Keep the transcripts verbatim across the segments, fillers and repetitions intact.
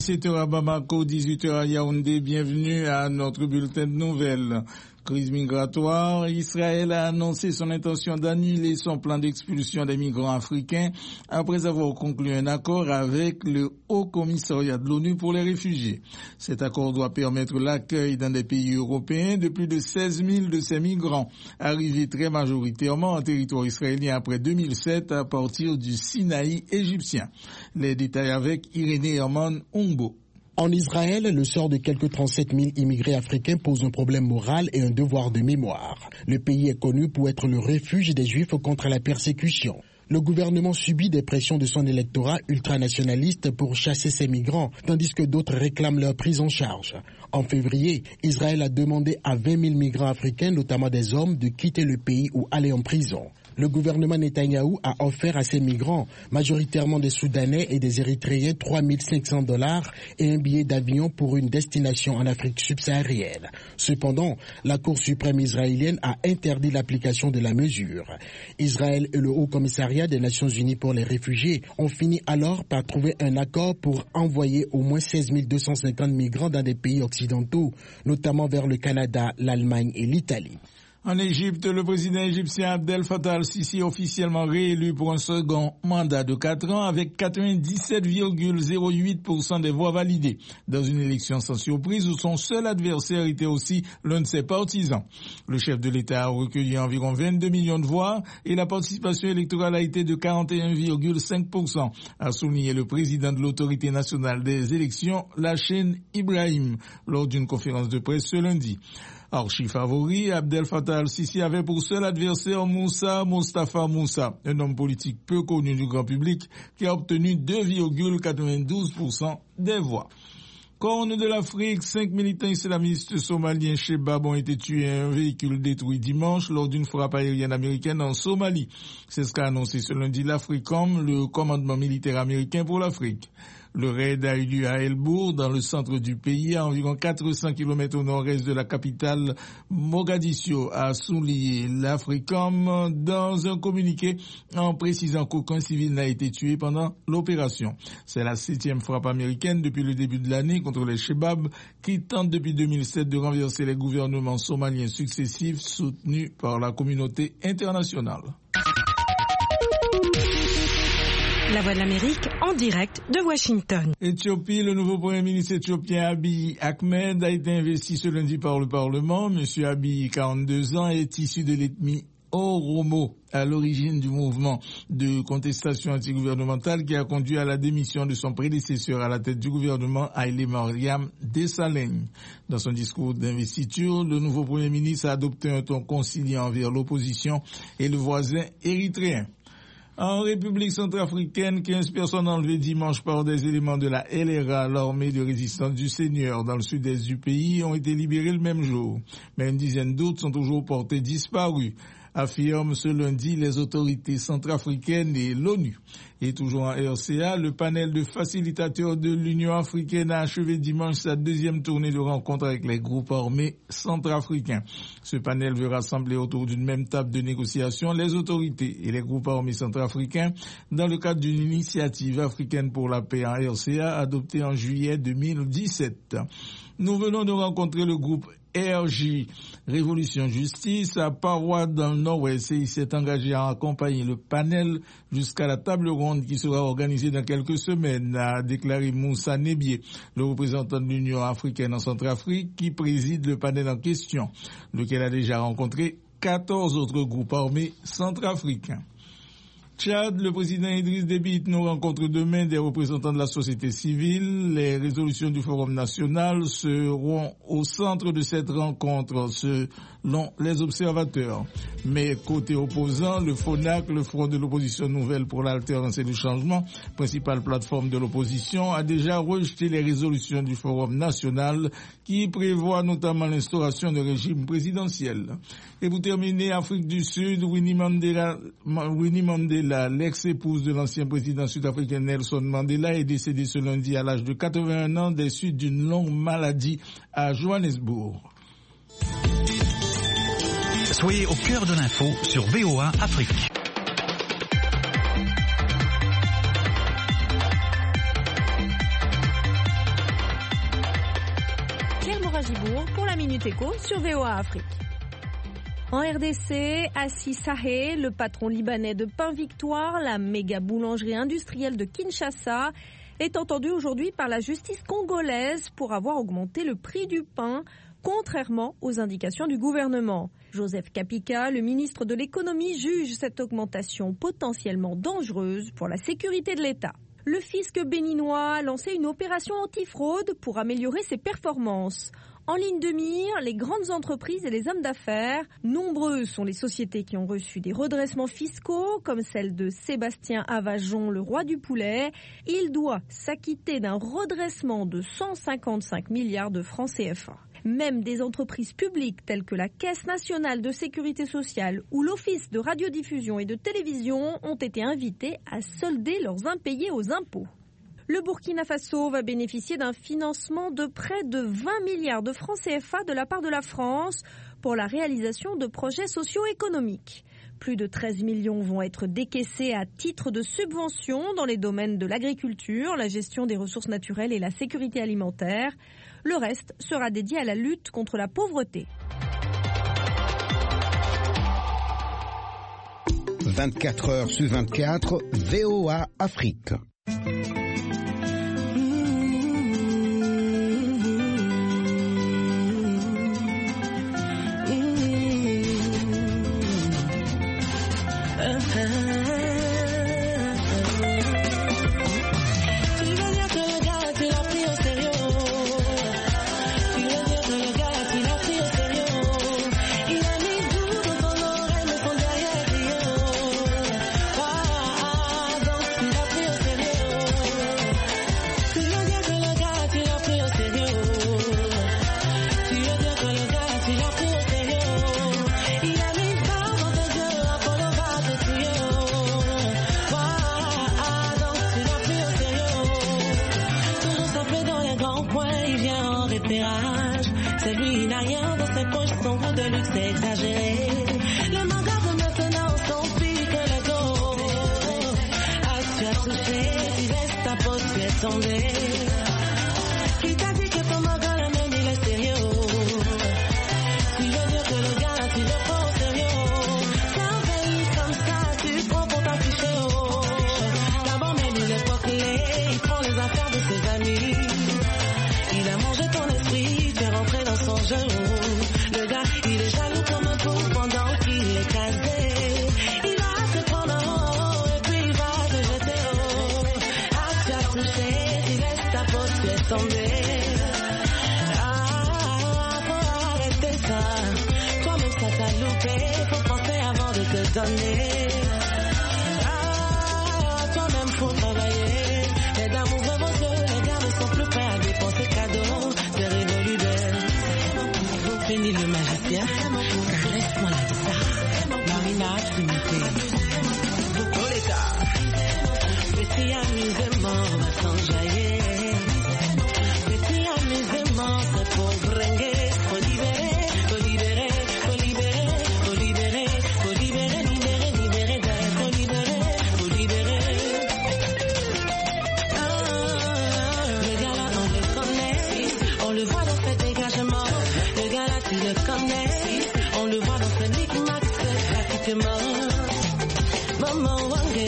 dix-sept heures à Bamako, dix-huit heures à Yaoundé, bienvenue à notre bulletin de nouvelles. Crise migratoire, Israël a annoncé son intention d'annuler son plan d'expulsion des migrants africains après avoir conclu un accord avec le Haut Commissariat de l'ONU pour les réfugiés. Cet accord doit permettre l'accueil dans des pays européens de plus de seize mille de ces migrants, arrivés très majoritairement en territoire israélien après deux mille sept à partir du Sinaï égyptien. Les détails avec Irénée Herman Ongbo. En Israël, le sort de quelques trente-sept mille immigrés africains pose un problème moral et un devoir de mémoire. Le pays est connu pour être le refuge des Juifs contre la persécution. Le gouvernement subit des pressions de son électorat ultranationaliste pour chasser ces migrants, tandis que d'autres réclament leur prise en charge. En février, Israël a demandé à vingt mille migrants africains, notamment des hommes, de quitter le pays ou aller en prison. Le gouvernement Netanyahou a offert à ces migrants, majoritairement des Soudanais et des Érythréens, trois mille cinq cents dollars et un billet d'avion pour une destination en Afrique subsaharienne. Cependant, la Cour suprême israélienne a interdit l'application de la mesure. Israël et le Haut Commissariat des Nations Unies pour les réfugiés ont fini alors par trouver un accord pour envoyer au moins seize mille deux cent cinquante migrants dans des pays occidentaux, notamment vers le Canada, l'Allemagne et l'Italie. En Égypte, le président égyptien Abdel Fattah al-Sisi est officiellement réélu pour un second mandat de quatre ans avec quatre-vingt-dix-sept virgule zéro huit pour cent des voix validées, dans une élection sans surprise où son seul adversaire était aussi l'un de ses partisans. Le chef de l'État a recueilli environ vingt-deux millions de voix et la participation électorale a été de quarante et un virgule cinq pour cent, a souligné le président de l'autorité nationale des élections, Lachin Ibrahim, lors d'une conférence de presse ce lundi. Archi-favori, Abdel Fattah al-Sisi avait pour seul adversaire Moussa Mostafa Moussa, un homme politique peu connu du grand public qui a obtenu deux virgule quatre-vingt-douze pour cent des voix. Corne de l'Afrique, cinq militants islamistes somaliens Shebab ont été tués et un véhicule détruit dimanche lors d'une frappe aérienne américaine en Somalie. C'est ce qu'a annoncé ce lundi l'Africom, le commandement militaire américain pour l'Afrique. Le raid a eu lieu à El Bour, dans le centre du pays, à environ quatre cents kilomètres au nord-est de la capitale Mogadiscio, a souligné l'Africom dans un communiqué en précisant qu'aucun civil n'a été tué pendant l'opération. C'est la septième frappe américaine depuis le début de l'année contre les Shebab qui tentent depuis deux mille sept de renverser les gouvernements somaliens successifs soutenus par la communauté internationale. La Voix de l'Amérique en direct de Washington. Éthiopie, le nouveau Premier ministre éthiopien Abiy Ahmed a été investi ce lundi par le Parlement. Monsieur Abiy, quarante-deux ans, est issu de l'ethnie Oromo, à l'origine du mouvement de contestation antigouvernementale qui a conduit à la démission de son prédécesseur à la tête du gouvernement, Haile Mariam Desalegn. Dans son discours d'investiture, le nouveau Premier ministre a adopté un ton conciliant envers l'opposition et le voisin érythréen. En République centrafricaine, quinze personnes enlevées dimanche par des éléments de la L R A, l'armée de résistance du Seigneur, dans le sud-est du pays, ont été libérées le même jour. Mais une dizaine d'autres sont toujours portées disparues, affirment ce lundi les autorités centrafricaines et l'ONU. Et toujours en R C A, le panel de facilitateurs de l'Union africaine a achevé dimanche sa deuxième tournée de rencontres avec les groupes armés centrafricains. Ce panel veut rassembler autour d'une même table de négociation les autorités et les groupes armés centrafricains dans le cadre d'une initiative africaine pour la paix en R C A adoptée en juillet deux mille dix-sept. Nous venons de rencontrer le groupe R J Révolution Justice à Parois dans le Nord-Ouest et il s'est engagé à accompagner le panel jusqu'à la table ronde qui sera organisée dans quelques semaines, a déclaré Moussa Nebié, le représentant de l'Union africaine en Centrafrique qui préside le panel en question, lequel a déjà rencontré quatorze autres groupes armés centrafricains. Tchad, le président Idriss Déby Itno rencontre demain des représentants de la société civile. Les résolutions du Forum national seront au centre de cette rencontre selon les observateurs. Mais côté opposant, le FONAC, le Front de l'opposition nouvelle pour l'alternance et le changement, principale plateforme de l'opposition, a déjà rejeté les résolutions du Forum national qui prévoient notamment l'instauration de régime présidentiel. Et pour terminer, Afrique du Sud, Winnie Mandela, Winnie Mandela, l'ex-épouse de l'ancien président sud-africain Nelson Mandela, est décédée ce lundi à l'âge de quatre-vingt-un ans des suites d'une longue maladie à Johannesburg. Soyez au cœur de l'info sur V O A Afrique. Claire Moragibourg pour la Minute Éco sur V O A Afrique. En R D C, Assis Sahé, le patron libanais de Pain Victoire, la méga boulangerie industrielle de Kinshasa, est entendu aujourd'hui par la justice congolaise pour avoir augmenté le prix du pain, contrairement aux indications du gouvernement. Joseph Kapika, le ministre de l'économie, juge cette augmentation potentiellement dangereuse pour la sécurité de l'État. Le fisc béninois a lancé une opération antifraude pour améliorer ses performances. En ligne de mire, les grandes entreprises et les hommes d'affaires. Nombreuses sont les sociétés qui ont reçu des redressements fiscaux, comme celle de Sébastien Avajon, le roi du poulet. Il doit s'acquitter d'un redressement de cent cinquante-cinq milliards de francs C F A. Même des entreprises publiques telles que la Caisse nationale de sécurité sociale ou l'Office de radiodiffusion et de télévision ont été invités à solder leurs impayés aux impôts. Le Burkina Faso va bénéficier d'un financement de près de vingt milliards de francs C F A de la part de la France pour la réalisation de projets socio-économiques. Plus de treize millions vont être décaissés à titre de subvention dans les domaines de l'agriculture, la gestion des ressources naturelles et la sécurité alimentaire. Le reste sera dédié à la lutte contre la pauvreté. vingt-quatre heures sur vingt-quatre, V O A Afrique. C'est lui, il n'a rien dans ses poches, son goût de luxe est exagéré. Le manga de maintenant, son pique le go. Ah, tu as touché, tu laisses ta peau, tu es tombé. Qui t'a dit que ton manga, le même, il est sérieux? Tu veux dire que le gars, tu le prends au sérieux? T'envahis comme ça, tu prends pour t'afficher. D'abord, même il est pas clé, il prend les affaires de ses amis. Il a mangé ton esprit, t'es rentré dans son jeu. Le gars, il est jaloux comme un fou pendant qu'il est casé. Il va te prendre en haut et puis il va te jeter haut. Ah, tu as touché, tu laisses ta peau, tu es tombé. Ah, faut arrêter ça. Toi-même ça t'a loupé, faut penser avant de te donner. Ah, toi-même faut travailler. Les dames ouvrent vos yeux, les gars ne sont plus prêts à dépenser cadeaux. C'est révolu d'elle. Fini le magicien, caresse-moi la guitare. Marina, Trinité. Oleka. Petit amusement va s'enjailler. Petit amusement, c'est pour bringuer. Faut libérer, faut libérer, faut libérer, faut libérer, faut libérer, libérer, libérer d'elle. Faut libérer, faut libérer. Ah, le gars là, on le connaît. On le voit dans ses dégagements. Le gars là, tu le connais. On le voit dans ses micmacs, pratiquement. Maman Wangé.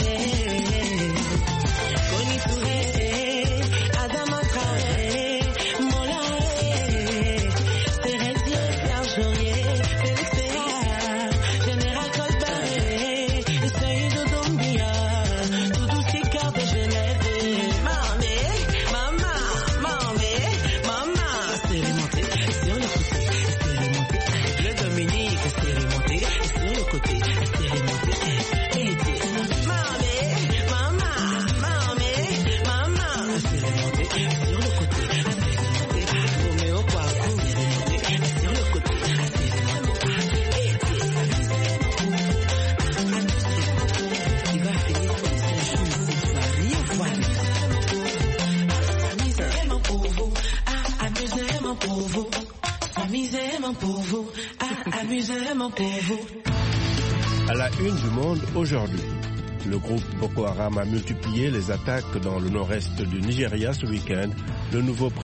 Koni Touré. Adama Traoré. Mola. Thérèse Serge Aurier. Félix Péa. Général Colbert. Seydou Doumbia. Doudou Sicard de Genève. Mamé, maman, mamé, maman. Expérimenté sur le côté, expérimenté. Le Dominique, expérimenté sur le côté, expérimenté. Aidé. Mamé, maman, mamé, maman. Expérimenté sur le côté, expérimenté. Roméo Poirot, expérimenté sur le côté, expérimenté. Aidé. Il va finir comme ça, je ne vais rien voir. Amusement pour vous, ah, amusement pour vous. Amusement pour vous, ah, amusement pour vous. À la une du monde aujourd'hui, le groupe Boko Haram a multiplié les attaques dans le nord-est du Nigeria ce week-end. Le nouveau